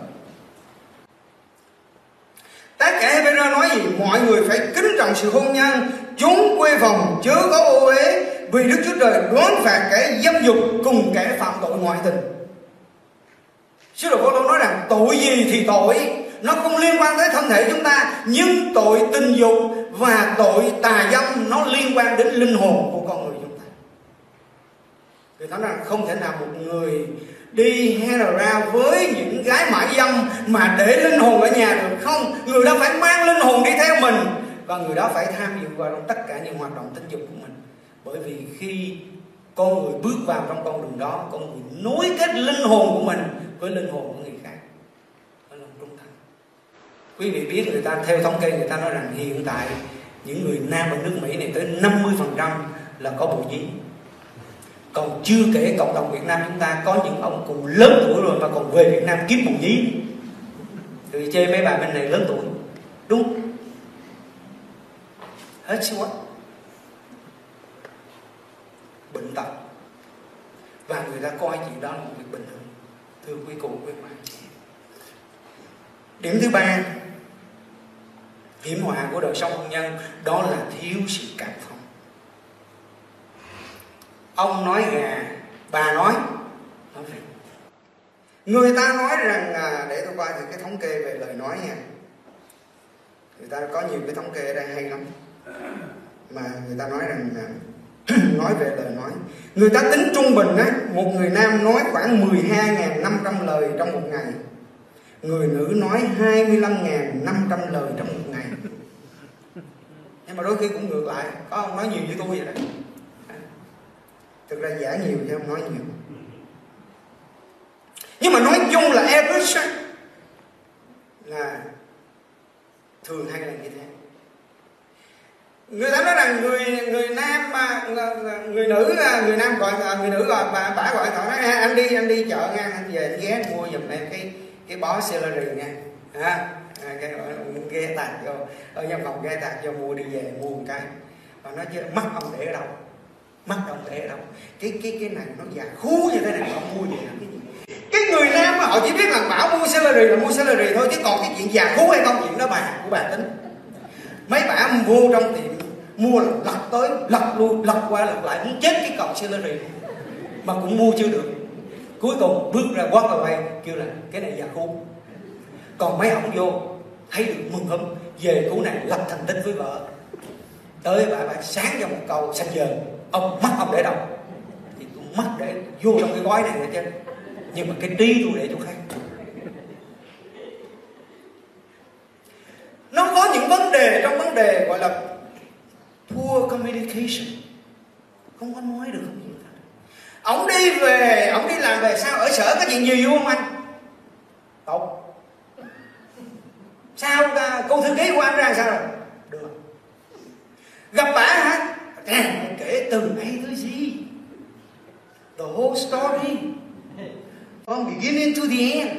Tác giả Hebrew nói gì? Mọi người phải kính trọng sự hôn nhân, trốn quê phòng, chớ có ô uế, vì Đức Chúa Trời đoán phạt kẻ dâm dục cùng kẻ phạm tội ngoại tình. Sứ đồ Phao-lô nói rằng tội gì thì tội, nó không liên quan tới thân thể chúng ta, nhưng tội tình dục và tội tà dâm nó liên quan đến linh hồn của con người chúng ta. Người ta nói rằng không thể nào một người đi hang ra với những gái mại dâm mà để linh hồn ở nhà được. Không, người đó phải mang linh hồn đi theo mình, và người đó phải tham dự vào trong tất cả những hoạt động tình dục của mình. Bởi vì khi con người bước vào trong con đường đó, con người nối kết linh hồn của mình với linh hồn của người khác, đó là trung thành. Quý vị biết, người ta theo thống kê người ta nói rằng hiện tại những người nam ở nước Mỹ này tới năm mươi phần trăm là có bồ nhí. Còn chưa kể cộng đồng Việt Nam chúng ta có những ông cùng lớn tuổi rồi mà còn về Việt Nam kiếm bồ nhí. Thì chê mấy bà bên này lớn tuổi, đúng. Hết sức quá. Bệnh tật. Và người ta coi chuyện đó là một việc bình thường. Thưa quý cụ, quý bà. Điểm thứ ba, hiểm họa của đời sống hôn nhân, đó là thiếu sự cảm thông. Ông nói gà, bà nói nói vịt. Người ta nói rằng, để tôi coi thử cái thống kê về lời nói nha. Người ta có nhiều cái thống kê ở đây hay lắm. Mà người ta nói rằng nói về lời nói, người ta tính trung bình á, một người nam nói khoảng mười hai nghìn năm trăm lời trong một ngày, người nữ nói hai mươi lăm nghìn năm trăm lời trong một ngày. Nhưng mà đôi khi cũng ngược lại, có ông nói nhiều với tôi vậy đó. Thực ra giả nhiều chứ không nói nhiều. Nhưng mà nói chung là average là thường hay là như thế. Người ta nói rằng người người nam mà người nữ người nam gọi người nữ gọi bà bả gọi thoại nói anh đi anh đi chợ nha, anh về anh ghé mua giùm em cái cái bó celery nha, à, cái ghé tạt vô ở trong phòng ghé tạt vô mua đi về mua một cái. Và nói chứ mắt ông để ở đâu, mắt ông để ở đâu, cái cái cái này nó già khú như thế này ông mua về làm cái gì? Cái người nam mà họ chỉ biết là bảo mua celery là mua celery thôi, chứ còn cái chuyện già khú hay không chuyện đó bà của bà tính. Mấy bà vô trong tiệm mua lật tới lật luôn, lật qua lật lại muốn chết cái cọng celery mà cũng mua chưa được. Cuối cùng bước ra quát vào bay kêu là cái này già khô. Còn mấy ông vô thấy được mừng húm, về cú này lập thành tích với vợ. Tới bà bà sáng cho một câu xanh giờ ông mắt ông để đâu? Thì tôi mắt để vô trong cái gói này nữa chứ, nhưng mà cái trí tôi để chỗ khác. Nó có những vấn đề trong vấn đề gọi là poor communication, không có nói được không gì cả. Ông đi về, ông đi làm về sao ở sở có chuyện gì không anh? Không. Sao cô thư ký của anh ra sao rồi? Được. Gặp bả hả? À, kể từ A tới Z, the whole story from beginning to the end.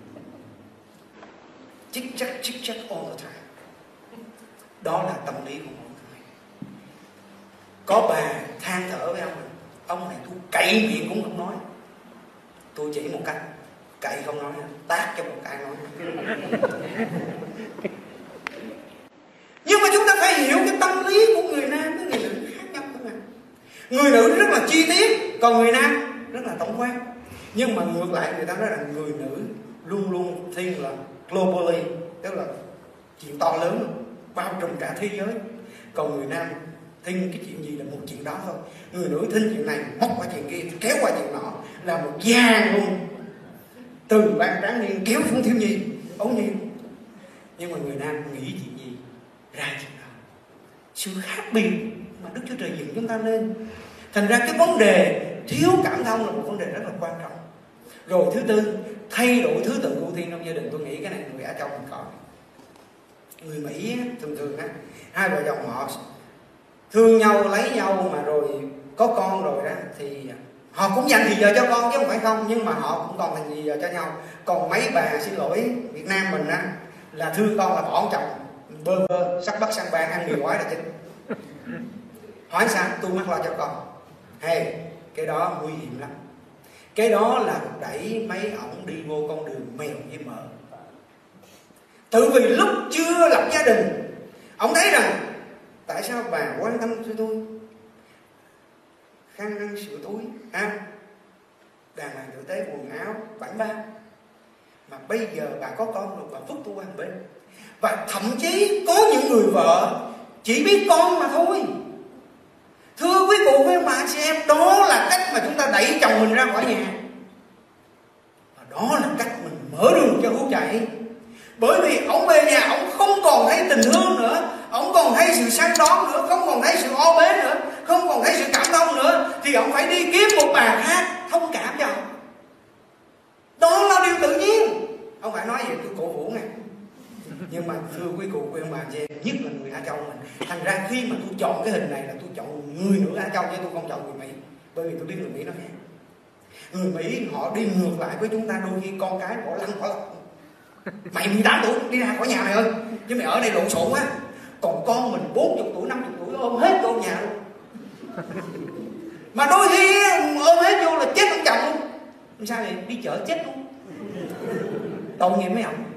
Chích chắc chích chắc all the time. Đó là tâm lý của mọi người. Có bà than thở với ông, ông này tôi cậy miệng cũng không nói. Tôi chỉ một cách, cậy không nói, tát cho một cái nói. Nhưng mà chúng ta phải hiểu cái tâm lý của người nam với người nữ khác nhau không ạ? Người nữ rất là chi tiết, còn người nam rất là tổng quát. Nhưng mà ngược lại người ta nói rằng người nữ luôn luôn thiên là globally, tức là chuyện to lớn bao trùm cả thế giới. Còn người nam thinh cái chuyện gì là một chuyện đó thôi. Người nữ thinh chuyện này móc qua chuyện kia, kéo qua chuyện nọ, là một dàn luôn, từ bạn tráng niên kéo xuống thiếu nhi ấu nhi. Nhưng mà người nam nghĩ chuyện gì ra chuyện đó. Sự khác biệt mà Đức Chúa Trời dựng chúng ta lên. Thành ra cái vấn đề thiếu cảm thông là một vấn đề rất là quan trọng. Rồi thứ tư, thay đổi thứ tự ưu tiên trong gia đình. Tôi nghĩ cái này người Á Châu mình có. Người Mỹ thường thường á, hai vợ chồng họ thương nhau, lấy nhau mà rồi có con rồi đó thì họ cũng dành thì giờ cho con chứ không phải không, nhưng mà họ cũng còn dành thì giờ cho nhau. Còn mấy bà xin lỗi Việt Nam mình á là thương con là bỏ chồng bơ vơ sắc bắc sang bàn ăn mì gói là chính. Hỏi sao? Tôi mắc lo cho con. Hey, cái đó nguy hiểm lắm. Cái đó là đẩy mấy ổng đi vô con đường mèo với mỡ. Tự vì lúc chưa lập gia đình, ông thấy rằng tại sao bà quan tâm cho tôi, khăn ăn sửa túi, à, đàng hoàng tử tế, quần áo bản ba, mà bây giờ bà có con rồi bà vứt tôi qua một bên. Và thậm chí có những người vợ chỉ biết con mà thôi. Thưa quý cụ với bà chị em, đó là cách mà chúng ta đẩy chồng mình ra khỏi nhà. Và đó là cách mình mở đường cho hú chạy. Bởi vì ông về nhà, ông không còn thấy tình thương nữa, ông còn thấy sự săn đón nữa, không còn thấy sự o bế nữa, không còn thấy sự cảm thông nữa, thì ông phải đi kiếm một bà khác thông cảm cho ông. Đó là điều tự nhiên. Ông phải nói gì tôi cổ vũ nghe. Nhưng mà thưa quý cụ quý ông bà chị, nhất là người Á Châu mình, thành ra khi mà tôi chọn cái hình này là tôi chọn người nữa Á Châu chứ tôi không chọn người Mỹ, bởi vì tôi biết người Mỹ nó khác. Người Mỹ họ đi ngược lại với chúng ta, đôi khi con cái bỏ lăn bỏ lọc. Mày mười tám tuổi đi ra khỏi nhà mày ơi, chứ mày ở đây lộn xộn quá. Còn con mình bốn mươi tuổi năm mươi tuổi ôm hết vô nhà luôn. Mà đôi khi ôm hết vô là chết ông chồng luôn. Làm sao vậy? Đi chợ chết luôn. Tội nghiệp mấy ông.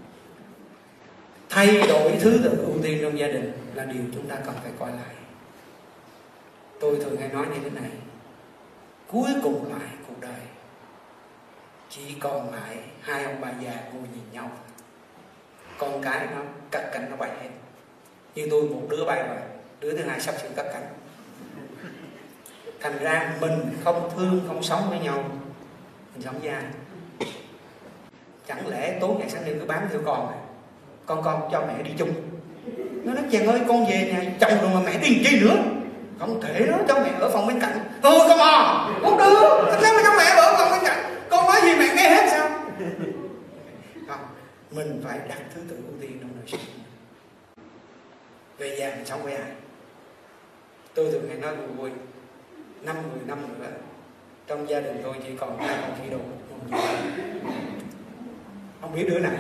Thay đổi thứ tự ưu tiên trong gia đình là điều chúng ta cần phải coi lại. Tôi thường hay nói như thế này: cuối cùng lại cuộc đời chỉ còn lại hai ông bà già ngồi nhìn nhau, con cái nó cắt cánh nó bay hết. Như tôi một đứa bay rồi, đứa thứ hai sắp sửa cắt cánh. Thành ra mình không thương không sống với nhau, mình sống với ai? Chẳng lẽ tối ngày sáng đêm cứ bám theo con à? Con con cho mẹ đi chung. Nó nói chàng ơi con về nhà chồng rồi mà mẹ đi chi nữa. Không thể nó cho mẹ ở phòng bên cạnh. Thôi come on, không được. Tại sao mà cho mẹ ở phòng bên cạnh? Con nói gì mẹ nghe hết sao? Không, mình phải đặt thứ tự ưu tiên trong đời sống. Về già mình sống với ai? Tôi thường hay nói vui vui, năm mười năm nữa trong gia đình tôi chỉ còn hai con khỉ đồ. Không biết đứa nào.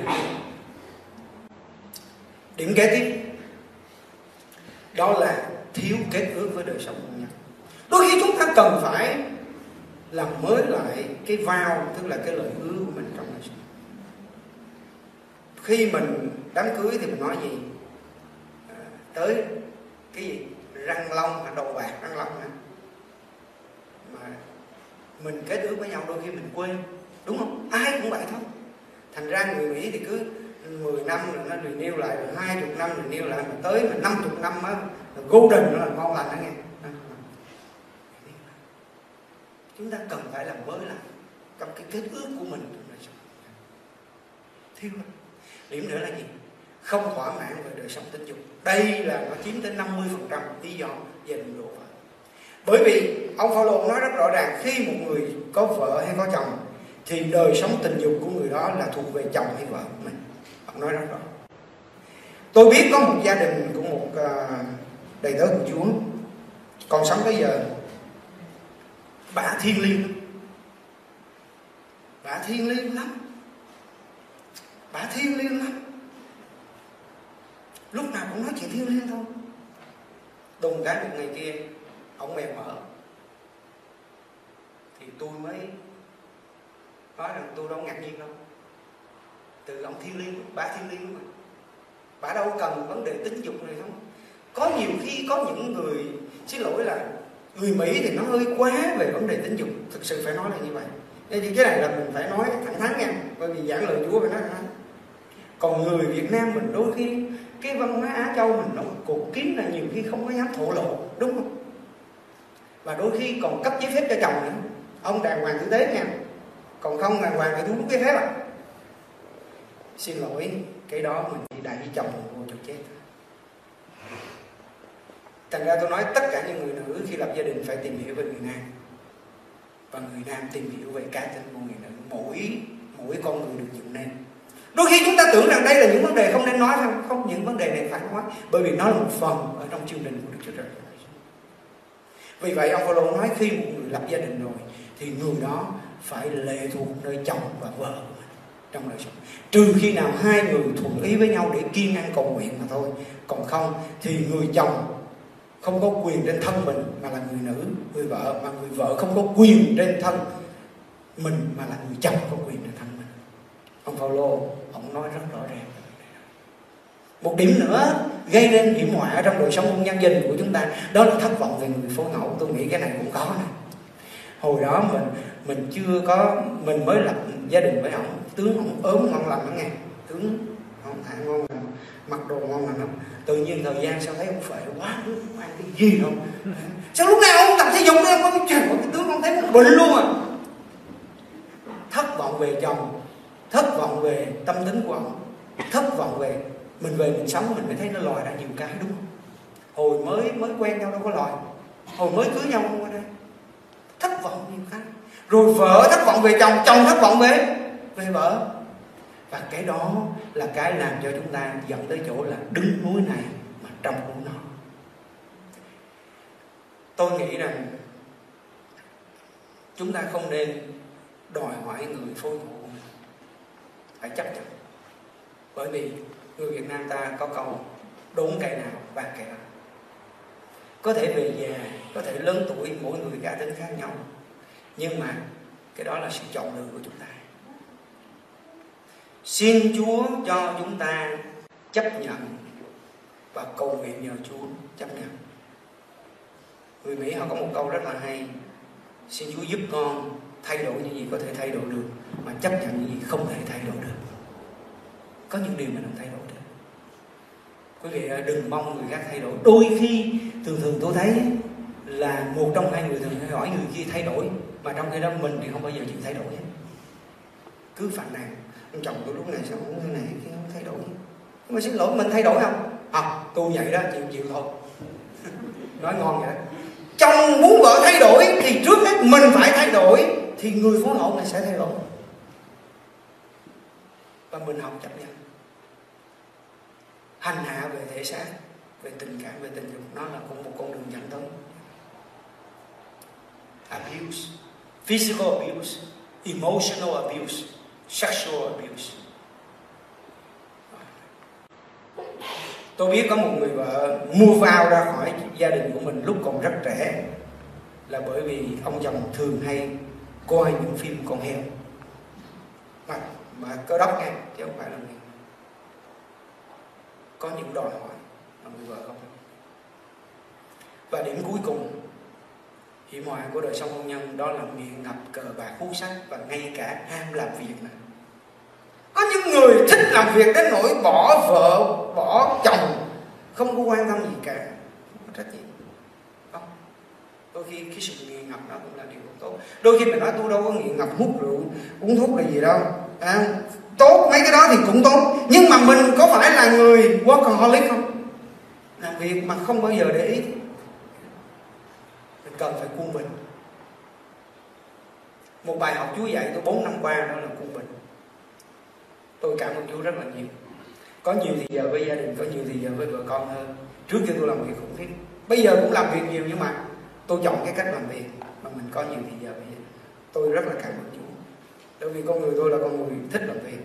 Điểm kế tiếp đó là thiếu kết ước với đời sống của nhau. Đôi khi chúng ta cần phải làm mới lại cái vow, tức là cái lời hứa của mình trong đời sống. Khi mình đám cưới thì mình nói gì? À, tới cái gì? Răng long hay đầu bạc răng long hả? Mà mình kết ước với nhau đôi khi mình quên, đúng không? Ai cũng vậy thôi. Thành ra người Mỹ thì cứ mười năm rồi nó renew lại, rồi hai mươi năm renew lại, mà tới mà năm mươi năm á golden nó là ngon lành đó nghe. Chúng ta cần phải làm mới lại trong cái kết ước của mình. Thiếu lắm. Điểm nữa là gì? Không thỏa mãn về đời sống tình dục. Đây là nó chiếm tới năm mươi phần trăm lý do gia đình đổ vỡ. Bởi vì ông Phaolô nói rất rõ ràng, khi một người có vợ hay có chồng thì đời sống tình dục của người đó là thuộc về chồng hay vợ của mình. Ông nói rất rõ. Tôi biết có một gia đình của một đầy tớ của Chúa còn sống tới giờ, bà thiêng liêng, bà thiêng liêng lắm, bà thiêng liêng lắm, lúc nào cũng nói chuyện thiêng liêng thôi. Đùng cái một ngày kia ông mèo mở thì tôi mới nói rằng tôi đâu ngạc nhiên đâu. Từ ông thiêng liêng, bà thiêng liêng mà, bà đâu cần vấn đề tính dục này không. Có nhiều khi có những người, xin lỗi là người Mỹ thì nó hơi quá về vấn đề tính dục, thực sự phải nói là như vậy. Nên cái này là mình phải nói thẳng thắn nha, bởi vì giảng lời Chúa phải nói thẳng thắn. Còn người Việt Nam mình đôi khi cái văn hóa Á Châu mình nó cột kín là nhiều khi không có dám thổ lộ, đúng không? Và đôi khi còn cấp giấy phép cho chồng nữa, ông đàng hoàng tử tế nha, còn không đàng hoàng thì tôi không có giấy phép à. Xin lỗi, cái đó mình chỉ đẩy chồng vô cho chết. Thành ra tôi nói tất cả những người nữ khi lập gia đình phải tìm hiểu về người nam, và người nam tìm hiểu về cá tính của người nữ. Mỗi mỗi con người được dựng nên. Đôi khi chúng ta tưởng rằng đây là những vấn đề không nên nói, không? Không, những vấn đề này phải nói, bởi vì nó là một phần ở trong chương trình của Đức Chúa Trời. Vì vậy ông Phaolô nói khi một người lập gia đình rồi thì người đó phải lệ thuộc nơi chồng và vợ của mình trong đời sống. Trừ khi nào hai người thuận ý với nhau để kiêng ăn cầu nguyện mà thôi. Còn không thì người chồng không có quyền trên thân mình mà là người nữ, người vợ, mà người vợ không có quyền trên thân mình mà là người chồng có quyền trên thân mình. Ông Phaolô ông nói rất rõ ràng. Một điểm nữa gây nên hiểm họa trong đời sống hôn nhân gia đình của chúng ta, đó là thất vọng về người phối ngẫu. Tôi nghĩ cái này cũng có này. Hồi đó mình mình chưa có, mình mới lập gia đình với ông, tướng ông ốm ngon lành đó nghe, tướng ông thả ngon lành, mặc đồ ngon lành lắm. Tự nhiên thời gian sao thấy ông phệ quá, ông ăn cái gì không? Sao lúc nào ông tập thể dục em có trời, cái tướng ông thấy nó bệnh luôn à. Thất vọng về chồng, thất vọng về tâm tính của ông, thất vọng về mình về mình sống mình mới thấy nó lòi ra nhiều cái, đúng không? Hồi mới mới quen nhau đâu có lòi. hồi mới cưới nhau không qua đây, thất vọng nhiều cái, rồi vợ thất vọng về chồng, chồng thất vọng về về vợ, và cái đó là cái làm cho chúng ta dẫn tới chỗ là đứng núi này mà trông núi nọ. Tôi nghĩ rằng chúng ta không nên đòi hỏi người phối thủ phải chấp nhận, bởi vì người Việt Nam ta có câu đốn cây nào vàng cây đó. Có thể về già, có thể lớn tuổi, mỗi người cá tính khác nhau, nhưng mà cái đó là sự chọn lựa của chúng ta. Xin Chúa cho chúng ta chấp nhận và cầu nguyện nhờ Chúa chấp nhận. Người Mỹ họ có một câu rất là hay: xin Chúa giúp con thay đổi những gì có thể thay đổi được, mà chấp nhận những gì không thể thay đổi được. Có những điều mình không thay đổi được. Quý vị đừng mong người khác thay đổi. Đôi khi thường thường tôi thấy là một trong hai người thường hay hỏi người kia thay đổi, mà trong khi đó mình thì không bao giờ chịu thay đổi hết. Cứ phàn nàn ông chồng tôi lúc này sao không thế này kia không thay đổi. Nhưng mà xin lỗi, mình thay đổi không? À, tôi vậy đó, chịu chịu thôi. Nói ngon vậy. Chồng muốn vợ thay đổi thì trước hết mình phải thay đổi, thì người phối hộ này sẽ thay đổi. Và mình học chấp nhận. Hành hạ về thể xác, về tình cảm, về tình dục, nó là cũng một con đường dẫn tới abuse, physical abuse, emotional abuse, sexual abuse. Tôi biết có một người vợ move out ra khỏi gia đình của mình lúc còn rất trẻ, là bởi vì ông chồng thường hay coi những phim con heo, mà, mà cơ đốc nghe, chứ không phải là người. Có những đòi hỏi mà người vợ không. Và điểm cuối cùng, hiểm họa của đời sống hôn nhân, đó là nghiện ngập cờ bạc, hút sách và ngay cả ham làm việc này. Có những người thích làm việc đến nỗi bỏ vợ, bỏ chồng, không có quan tâm gì cả, không có trách nhiệm. Không. Đôi khi cái sự nghiện ngập đó cũng là điều không tốt. Đôi khi mình nói tôi đâu có nghiện ngập hút rượu, uống thuốc là gì đâu. À, tốt, mấy cái đó thì cũng tốt. Nhưng mà mình có phải là người workaholic không? Làm việc mà không bao giờ để ý. Mình cần phải quân bình. Một bài học Chúa dạy tôi bốn năm qua đó là quân bình. Tôi cảm ơn Chúa rất là nhiều. Có nhiều thì giờ với gia đình, có nhiều thì giờ với vợ con hơn. Trước kia tôi làm việc khủng khiếp, bây giờ cũng làm việc nhiều, nhưng mà tôi chọn cái cách làm việc mà mình có nhiều thì giờ bây giờ. Tôi rất là cảm ơn Chúa, bởi vì con người tôi là con người thích làm việc.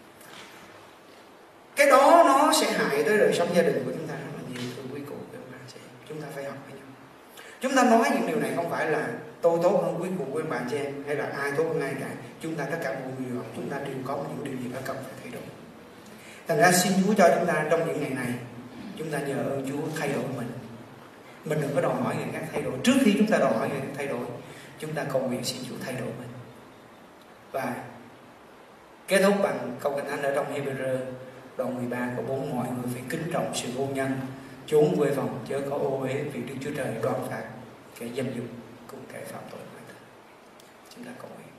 Cái đó nó sẽ hại tới đời sống gia đình của chúng ta rất là nhiều. Thưa quý cụ, chúng ta phải học với nhau. Chúng ta nói những điều này không phải là tôi tốt hơn quý cụ, quý bạn chị em, hay là ai tốt hơn ai cả. Chúng ta tất cả mọi người, chúng ta đều có những điều gì đó cần phải thay đổi. Thành ra xin Chúa cho chúng ta trong những ngày này, chúng ta nhờ ơn Chúa thay đổi mình. Mình đừng có đòi hỏi người khác thay đổi. Trước khi chúng ta đòi hỏi người khác thay đổi, chúng ta cầu nguyện xin Chúa thay đổi mình. Và kết thúc bằng câu Kinh Thánh ở trong Hebrew đoạn mười ba câu bốn: mọi người phải kính trọng sự hôn nhân, trốn quê vòng, chớ có ô uế, vì Đức Chúa Trời đoan phạt kẻ dâm dục cùng kẻ phạm tội. Chúng ta cầu nguyện.